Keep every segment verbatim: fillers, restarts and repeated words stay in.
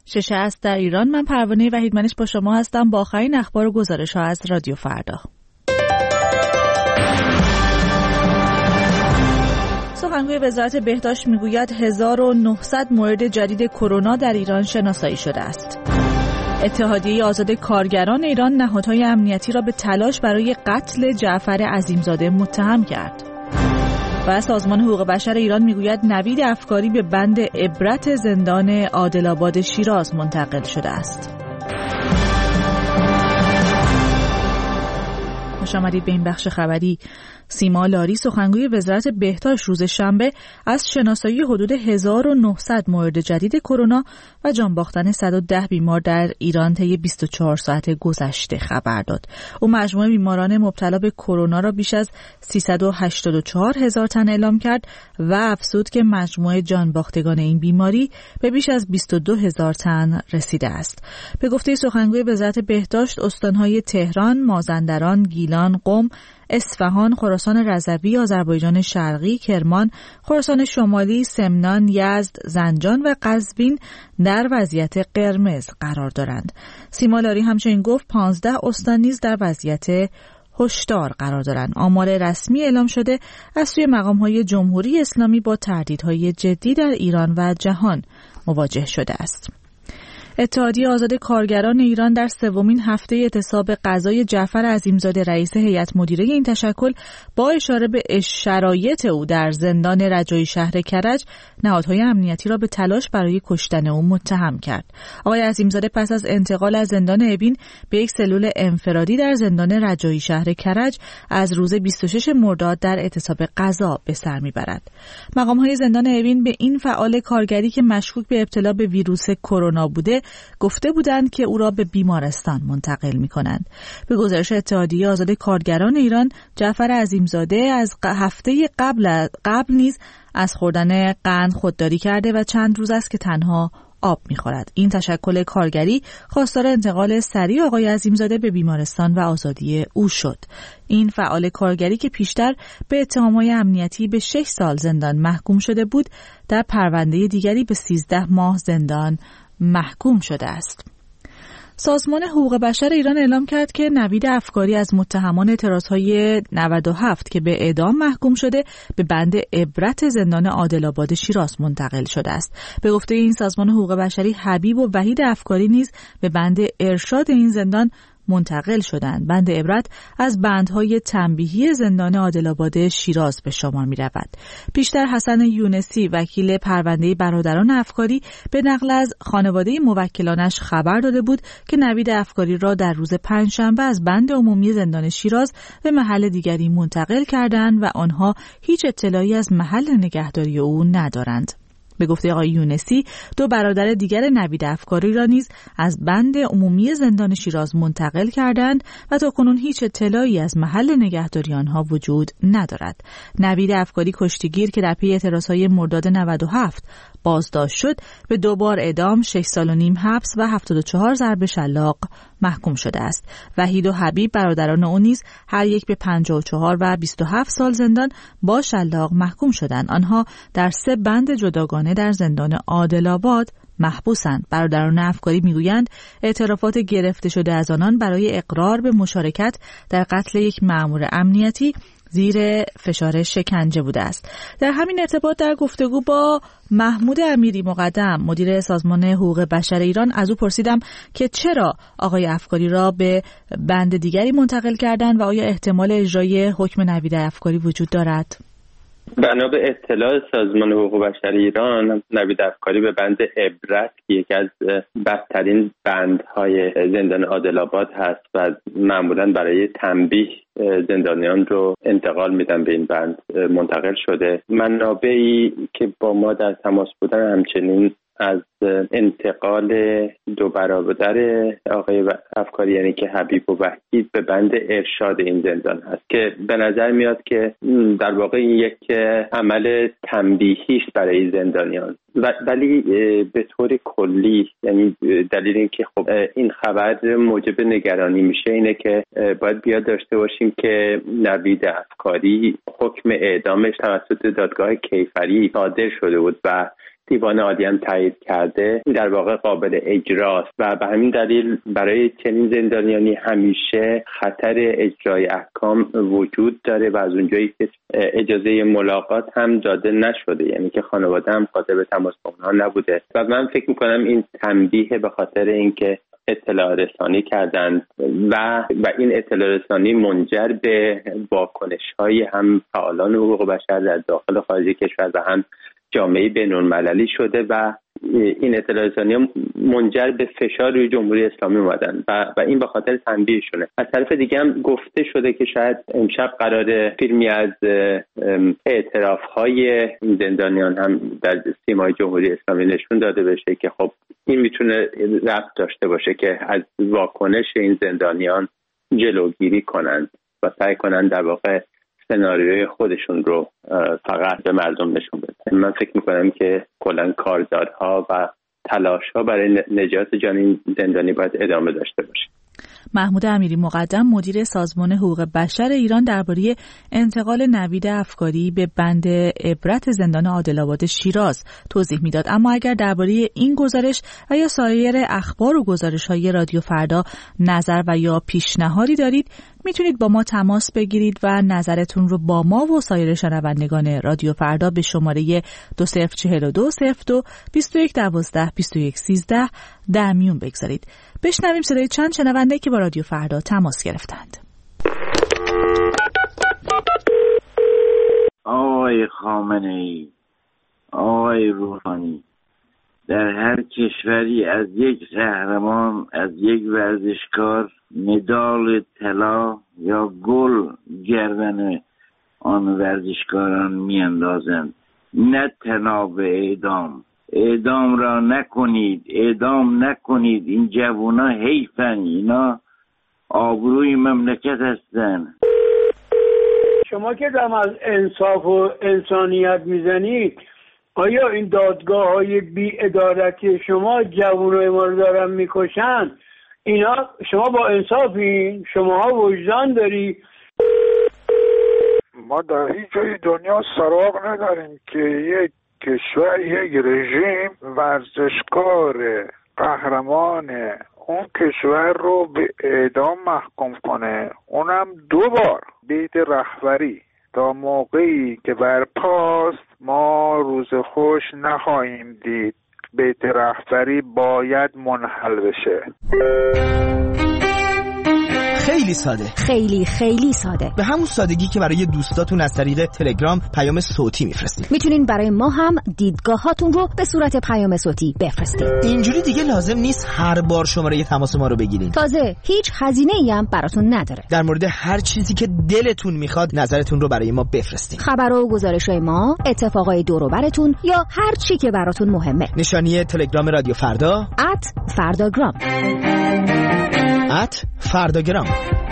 شش است در ایران. من پروانه وحیدمنش با شما هستم با آخرین اخبار و گزارش‌ها از رادیو فردا. سخنگوی وزارت بهداشت میگوید هزار و نهصد مورد جدید کرونا در ایران شناسایی شده است. اتحادیه آزاد کارگران ایران نهادهای امنیتی را به تلاش برای قتل جعفر عظیمزاده متهم کرد. و سازمان حقوق بشر ایران میگوید نوید افکاری به بند عبرت زندان عادل‌آباد شیراز منتقل شده است. خوش آمدید به این بخش خبری. سیما لاری سخنگوی وزارت بهداشت روز شنبه از شناسایی حدود هزار و نهصد مورد جدید کرونا و جان باختن صد و ده بیمار در ایران طی بیست و چهار ساعت گذشته خبر داد. او مجموع بیماران مبتلا به کرونا را بیش از سیصد و هشتاد و چهار هزار تن اعلام کرد و افزود که مجموع جان باختگان این بیماری به بیش از بیست و دو هزار تن رسیده است. به گفته سخنگوی وزارت بهداشت استان‌های تهران، مازندران، گیلان، قم، اصفهان، خراسان رضوی، آذربایجان شرقی، کرمان، خراسان شمالی، سمنان، یزد، زنجان و قزوین در وضعیت قرمز قرار دارند. سیما لاری همچنین گفت پانزده استان نیز در وضعیت هشدار قرار دارند. آمار رسمی اعلام شده از سوی مقام‌های جمهوری اسلامی با تهدیدهای جدی در ایران و جهان مواجه شده است. اتحادیه آزاد کارگران ایران در سومین هفته اعتصاب قضای جعفر عظیمزاده رئیس هیئت مدیره این تشکل با اشاره به شرایط او در زندان رجایی شهر کرج نهادهای امنیتی را به تلاش برای کشتن او متهم کرد. آقای عظیمزاده پس از انتقال از زندان اوین به یک سلول انفرادی در زندان رجایی شهر کرج از روز بیست و شش مرداد در اعتصاب قضا به سر میبرد. مقام‌های زندان اوین به این فعال کارگری که مشکوک به ابتلا به ویروس کرونا بوده گفته بودند که او را به بیمارستان منتقل می‌کنند. به گزارش اتحادیه آزاد کارگران ایران، جعفر عظیمزاده از هفته قبل قبل نیز از خوردن قند خودداری کرده و چند روز است که تنها آب می‌خورد. این تشکل کارگری خواستار انتقال سریع آقای عظیمزاده به بیمارستان و آزادی او شد. این فعال کارگری که پیشتر به اتهام‌های امنیتی به شش سال زندان محکوم شده بود، در پرونده دیگری به سیزده ماه زندان محکوم شده است. سازمان حقوق بشر ایران اعلام کرد که نوید افکاری از متهمان اعتراض‌های نود و هفت که به اعدام محکوم شده به بند عبرت زندان عادل‌آباد شیراز منتقل شده است. به گفته این سازمان حقوق بشری، حبیب و وحید افکاری نیز به بند ارشاد این زندان منتقل شدند. بند عبرت از بندهای تنبیهی زندان عادل‌آباد شیراز به شمار می رود. پیشتر حسن یونسی وکیل پرونده برادران افکاری به نقل از خانواده موکلانش خبر داده بود که نوید افکاری را در روز پنجشنبه از بند عمومی زندان شیراز به محل دیگری منتقل کردند و آنها هیچ اطلاعی از محل نگهداری او ندارند. به گفته آقای یونسی، دو برادر دیگر نوید افکاری را نیز از بند عمومی زندان شیراز منتقل کردند و تاکنون هیچ اطلاعی از محل نگهداری آنها وجود ندارد. نوید افکاری کشتیگیر که در پی اعتراضهای مرداد نود و هفت بازداشت شد، به دو بار اعدام، شش سال و نیم حبس و هفتاد و چهار ضرب شلاق محکوم شده است. وحید و حبیب برادران او نیز هر یک به پنجاه و چهار و بیست و هفت سال زندان با شلاق محکوم شدند. آنها در سه بند جداگانه در زندان عادل‌آباد محبوسند. برادران افکاری میگویند اعترافات گرفته شده از آنان برای اقرار به مشارکت در قتل یک مأمور امنیتی زیر فشار شکنجه بوده است. در همین ارتباط در گفتگو با محمود امیری مقدم مدیر سازمان حقوق بشر ایران از او پرسیدم که چرا آقای افکاری را به بند دیگری منتقل کردند و آیا احتمال اجرای حکم نوید افکاری وجود دارد؟ بنا به اطلاع سازمان حقوق بشر ایران، نوید افکاری به بند عبرت که یکی از بدترین بندهای زندان عادل‌آباد هست و معمولا برای تنبیه زندانیان رو انتقال میدن به این بند منتقل شده. منابعی که با ما در تماس بودن همچنین از انتقال دو برادر آقای افکاری یعنی که حبیب و وحید به بند ارشاد این زندان هست که به نظر میاد که در واقع این یک عمل تنبیهی است برای زندانیان، ولی به طور کلی یعنی دلیل این که خب این خبر موجب نگرانی میشه اینه که باید بیاد داشته باشیم که نوید افکاری حکم اعدامش توسط دادگاه کیفری صادر شده بود و دیوان عالی هم تایید کرده این در واقع قابل اجراست و به همین دلیل برای چنین زندانیانی همیشه خطر اجرای احکام وجود داره و از اونجایی که اجازه ملاقات هم داده نشده، یعنی که خانواده هم قادر به تماس با اونها نبوده و من فکر میکنم این تنبیه به خاطر اینکه اطلاع رسانی کردند و و این اطلاع رسانی منجر به واکنش‌های هم فعالان حقوق بشر در داخل و خارج کشور و هم جامعه بین‌المللی شده و این اطلاع رسانی منجر به فشار روی جمهوری اسلامی اومدن و و این به خاطر تنبیهشونه. از طرف دیگه هم گفته شده که شاید امشب قراره فیلمی از اعتراف‌های زندانیان هم در سیمای جمهوری اسلامی نشون داده بشه که خب این میتونه ربط داشته باشه که از واکنش این زندانیان جلوگیری کنند و سعی کنند در واقع سناریوی خودشون رو فقط به مردم نشون بدن. من فکر میکنم که کلاً کارزارها و تلاش‌ها برای نجات جان این زندانی باید ادامه داشته باشه. محمود امیری مقدم مدیر سازمان حقوق بشر ایران درباره انتقال نوید افکاری به بند عبرت زندان عادل‌آباد شیراز توضیح میداد. اما اگر درباره این گزارش و یا سایر اخبار و گزارش‌های رادیو فردا نظر و یا پیشنهادی دارید میتونید با ما تماس بگیرید و نظرتون رو با ما و سایر شنوندگان رادیو فردا به شماره دو صفر چهار دو صفر دو بیست و یک دوازده بیست و یک سیزده در میون بگذارید. بشنویم صدای چند شنونده که با رادیو فردا تماس گرفتند. آقای خامنه‌ای، آقای روحانی، در هر کشوری از یک قهرمان، از یک ورزشکار مدال طلا یا گل گردن آن ورزشکاران میاندازند، نه طناب اعدام. اعدام را نکنید، اعدام نکنید. این جوونا حیفن، اینا آبروی مملکت هستن. شما که دم از انصاف و انسانیت میزنید، آیا این دادگاه های بی ادارتی شما جوانای ما رو دارن میکشن؟ اینا شما با انصافین؟ شما وجدان داری؟ ما در هیچ جای دنیا سراغ نداریم که یک کشور، یک رژیم ورزشکار قهرمان اون کشور رو به اعدام محکوم کنه، اونم دو بار بیت رهبری. تا موقعی که برپاست ما روز خوش نخواهیم دید. بیت رهبری باید منحل بشه. خیلی ساده، خیلی خیلی ساده، به همون سادگی که برای دوستاتون از طریق تلگرام پیام صوتی میفرستید. میتونین برای ما هم دیدگاهاتون رو به صورت پیام صوتی بفرستید. اینجوری دیگه لازم نیست هر بار شماره تماس ما رو بگیرین. تازه هیچ هزینه‌ای هم براتون نداره. در مورد هر چیزی که دلتون میخواد نظرتون رو برای ما بفرستید. خبر و گزارش‌های ما، اتفاقای دور و براتون یا هر چی که براتون مهمه. نشانی تلگرام رادیو فردا ات فرداگرام ات فرداگرام.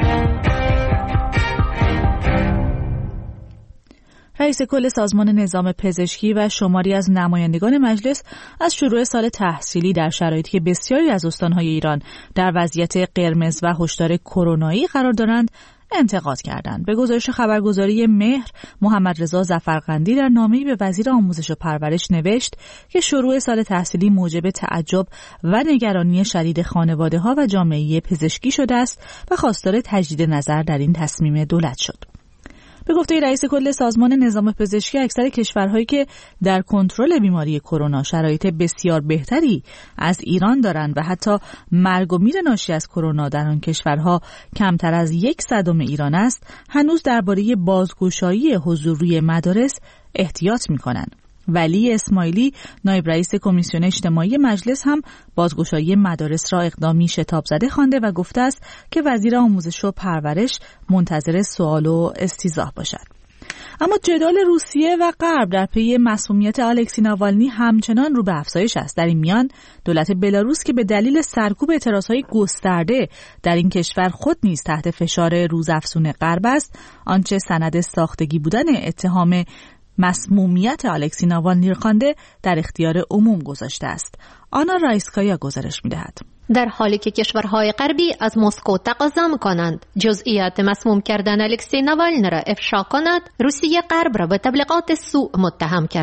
رئیس کل سازمان نظام پزشکی و شماری از نمایندگان مجلس از شروع سال تحصیلی در شرایطی که بسیاری از استان‌های ایران در وضعیت قرمز و هشدار کرونایی قرار دارند انتقاد کردند. به گزارش خبرگزاری مهر، محمد رضا ظفرقندی در نامه‌ای به وزیر آموزش و پرورش نوشت که شروع سال تحصیلی موجب تعجب و نگرانی شدید خانواده‌ها و جامعه پزشکی شده است و خواستار تجدید نظر در این تصمیم دولت شد. به گفته رئیس کل سازمان نظام پزشکی، اکثر کشورهایی که در کنترل بیماری کرونا شرایط بسیار بهتری از ایران دارند و حتی مرگ و میر ناشی از کرونا در آن کشورها کمتر از یک صدم ایران است، هنوز درباره بازگشایی حضور روی مدارس احتیاط می‌کنند. ولی اسماعیلی، نایب رئیس کمیسیون اجتماعی مجلس، هم بازگشایی مدارس را اقدامی شتاب زده خوانده و گفته است که وزیر آموزش و پرورش منتظر سوال و استیضاح باشد. اما جدال روسیه و غرب در پی مسمومیت الکسی ناوالنی همچنان رو به افزایش است. در این میان دولت بلاروس که به دلیل سرکوب اعتراضهای گسترده در این کشور خود نیز تحت فشار روزافزون غرب است، آنچه سند ساختگی بودن اتهام مسمومیت الکسی ناوالنی خوانده در اختیار عموم گذاشته است. آنا رایسکایا گزارش می‌دهد. در حالی که کشورهای غربی از مسکو تقاضا می‌کنند جزئیات مسموم کردن الکسی ناوالنی را افشا کند، روسیه غرب را به تبلیغات سوء متهم کرده.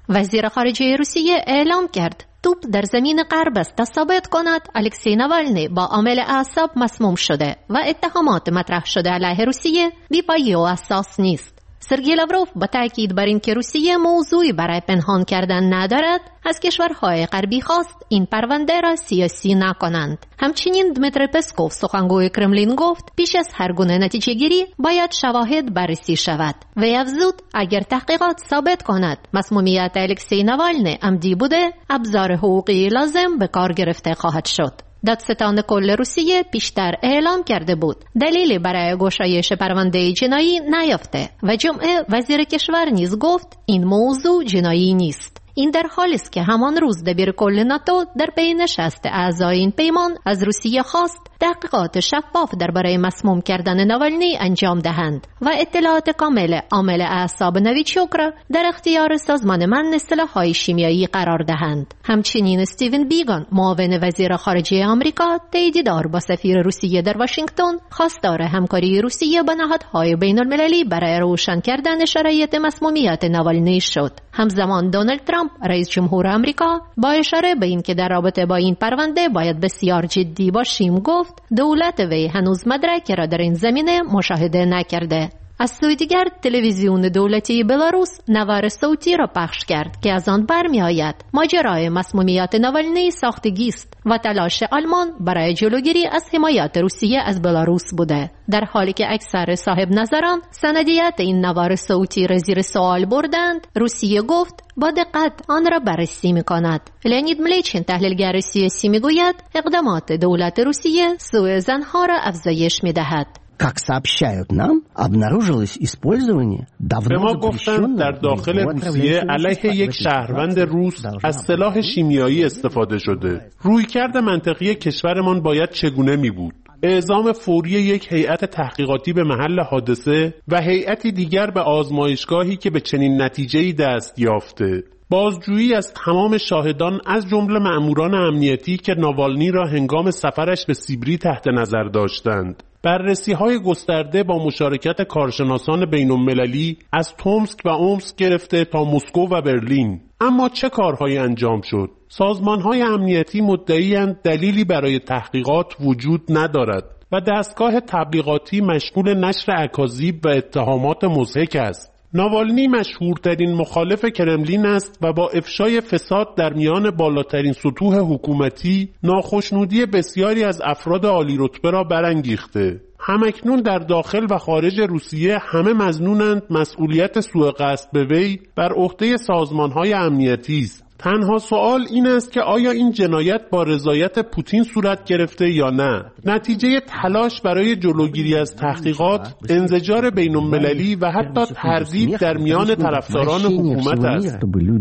وزیر خارجه روسیه اعلام کرد توپ در زمین غرب است تا ثابت کند الکسی ناوالنی با عامل اعصاب مسموم شده و اتهامات مطرح شده علیه روسیه بی‌پایه و اساس نیست. سرگئی لاوروف با تاکید بر اینکه روسیه موضوعی برای پنهان کردن ندارد، از کشورهای غربی خواست این پرونده را سیاسی نکنند. همچنین دمیتری پسکوف سخنگوی کرملین گفت پیش از هر گونه نتیجه گیری باید شواهد بررسی شود. وی افزود اگر تحقیقات ثابت کند مسمومیت الکسی ناوالنی عمدی بوده، ابزار حقوقی لازم به کار گرفته خواهد شد. دادستان کل روسیه پیشتر اعلام کرده بود دلیلی برای گشایش پرونده جنایی نیافته و جمعه وزیر کشور نیز گفت این موضوع جنایی نیست. این در حالی است که همان روز دبیر کل ناتو در پی نشست اعضای این پیمان از روسیه خواست تحقیقات شفاف درباره مسموم کردن ناوالنی انجام دهند و اطلاعات کامل عامل اعصاب نویچوک را در اختیار سازمان منع سلاح‌های شیمیایی قرار دهند. همچنین استیون بیگان معاون وزیر خارجه آمریکا طی دیدار با سفیر روسیه در واشنگتن خواستار همکاری روسیه با نهادهای بین‌المللی برای روشن کردن شرایط مسمومیت ناوالنی شد. همزمان دونالد ترامپ رئیس جمهور آمریکا با اشاره به اینکه در رابطه با این پرونده باید بسیار جدی باشیم گفت دولت وی هنوز مدرکی را در این زمینه مشاهده نکرده. از سوی دیگر تلویزیون دولتی بلاروس نوار صوتی را پخش کرد که از آن برمی آید ماجرای مسمومیت ناوالنی ساختگی است و تلاش آلمان برای جلوگیری از حمایت روسیه از بلاروس بوده، در حالی که اکثر صاحب نظران سندیت این نوار صوتی را زیر سوال بردند. روسیه گفت با دقت آن را بررسی می‌کند. لئونید ملیچین تحلیلگر سیاسی می‌گوید اقدامات دولت روسیه سوء زن‌ها را افزایش می‌دهد. Как сообщают нам, обнаружилось использование به ما گفتند در داخل روسیه علیه یک شهروند روس از سلاح شیمیایی استفاده شده. رویکرد منطقی کشورمان باید چگونه می بود؟ اعزام فوری یک هیئت تحقیقاتی به محل حادثه و هیئتی دیگر به آزمایشگاهی که به چنین نتیجه‌ای دست یافته. بازجویی از تمام شاهدان از جمله مأموران امنیتی که ناوالنی را هنگام سفرش به سیبری تحت نظر داشتند. بررسی‌های گسترده با مشارکت کارشناسان بین‌المللی از تومسک و اومسک گرفته تا مسکو و برلین. اما چه کارهایی انجام شد؟ سازمان‌های امنیتی مدعی‌اند دلیلی برای تحقیقات وجود ندارد و دستگاه تبلیغاتی مشغول نشر اکاذیب و اتهامات مضحک است. ناوالنی مشهورترین مخالف کرملین است و با افشای فساد در میان بالاترین سطوح حکومتی ناخشنودی بسیاری از افراد عالی رتبه را برانگیخته. همکنون در داخل و خارج روسیه همه مظنونند مسئولیت سوء قصد به وی بر عهده سازمان‌های امنیتی است. تنها سوال این است که آیا این جنایت با رضایت پوتین صورت گرفته یا نه؟ نتیجه تلاش برای جلوگیری از تحقیقات، انزجار بین‌المللی و حتی تردید در میان طرفداران حکومت است.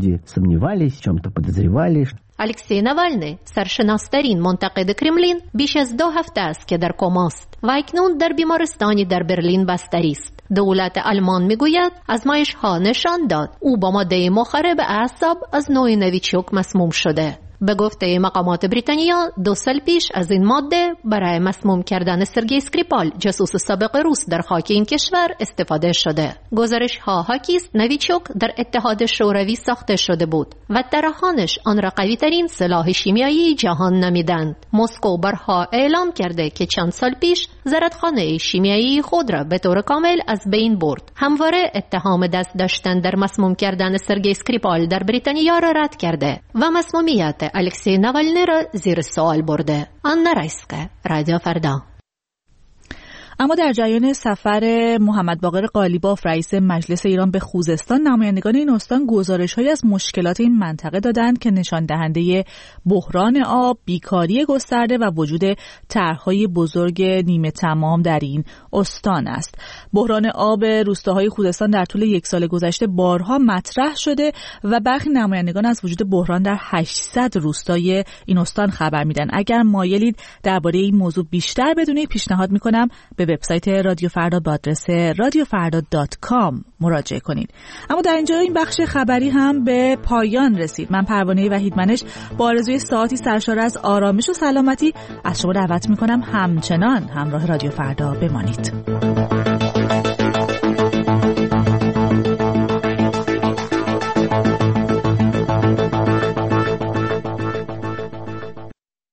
الکسی ناوالنی سرشناسترین منتقد کرملین بیش از دو هفته است که در کماست و اکنون در بیمارستانی در برلین بستری است. دولت آلمان میگوید آزمایش‌ها نشان داد او با ماده مخرب اعصاب از نوع نویچوک مسموم شده. به گفته مقامات بریتانیا دو سال پیش از این ماده برای مسموم کردن سرگئی اسکریپال جاسوس سابق روس در خاک این کشور استفاده شده. گزارش ها حاکی است نویچوک در اتحاد شوروی ساخته شده بود و طراحانش آن را قوی ترین سلاح شیمیایی جهان نامیدند. مسکو بارها اعلام کرده که چند سال پیش زرتخانه شیمیایی خود را به طور کامل از بین برد. همواره اتهام دست داشتن در مسموم کردن سرگئی اسکریپال در بریتانیا را رد کرده و مسمومیت الکسی ناوالنی را زیر سوال برده. آن رایسکه، رادیو فردا. اما در جریان سفر محمد باقر قالیباف رئیس مجلس ایران به خوزستان، نمایندگان این استان گزارش‌هایی از مشکلات این منطقه دادند که نشان دهنده بحران آب، بیکاری گسترده و وجود طرح‌های بزرگ نیمه تمام در این استان است. بحران آب روستاهای خوزستان در طول یک سال گذشته بارها مطرح شده و برخی نمایندگان از وجود بحران در هشتصد روستای این استان خبر میدن. اگر مایلید درباره این موضوع بیشتر بدونید، پیشنهاد میکنم به وبسایت رادیو فردا با آدرس رادیو فردا دات کام مراجعه کنید. اما در اینجا این بخش خبری هم به پایان رسید. من پروانه وحیدمنش با آرزوی ساعتی سرشار از آرامش و سلامتی از شما دعوت میکنم همچنان همراه رادیو فردا بمانید.